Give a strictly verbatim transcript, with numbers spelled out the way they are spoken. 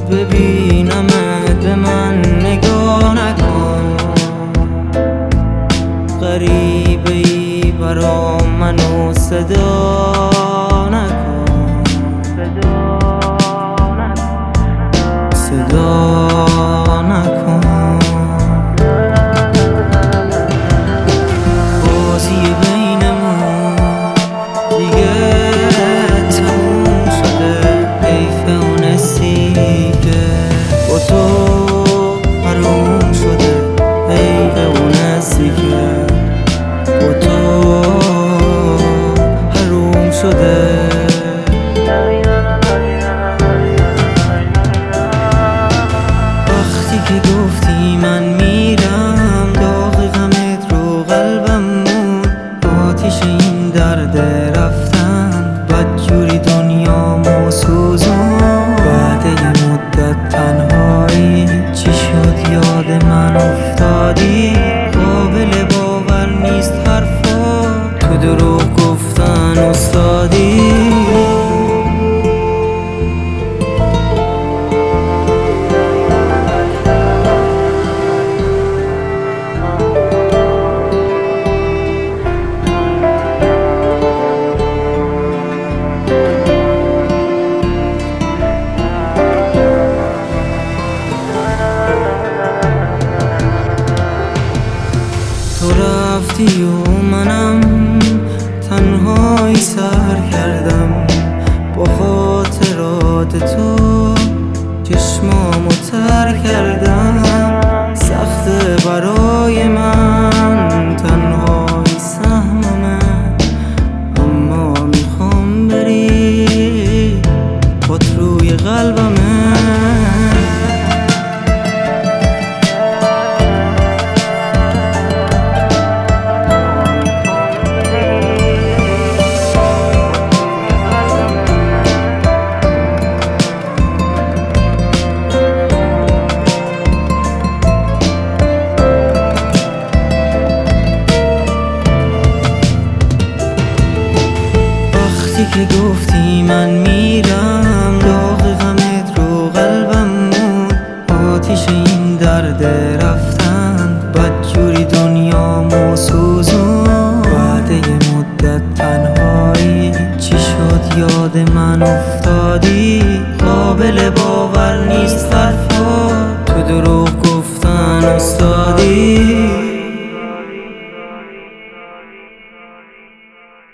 ببینمت به من نگاه نکن، غریبه ای برام منو صدا نکن، صدا نکن. بازی بینمون دیگه تموم شده، حیف اون حسی که با تو حروم شده، حیف اون حسی که با تو حروم شده. وقتی که گفتی من میرم، داغ غمت رو قلبم مون، آتیش این درد رفتن بدجوری دنیامو سوزون. بعد یه مدت تنهایی چی شد یاد من افتادی؟ قابل باور نیست حرفا، تو دروغ گفتن استادی. تو رفتی و منم تنهایی سر کردم، با خاطرات تو چشمامو تر کردم. سخته برای من تنهایی سهممه، اما میخوام بری خود روی قلبمه. که گفتی من میرم، داغ غمت رو قلبم مون، آتیش این درد رفتن بدجوری دنیامو سوزون. بعد یه مدت تنهایی چی شد یاد من افتادی؟ قابل باور نیست حرفا، تو دروغ گفتن استادی.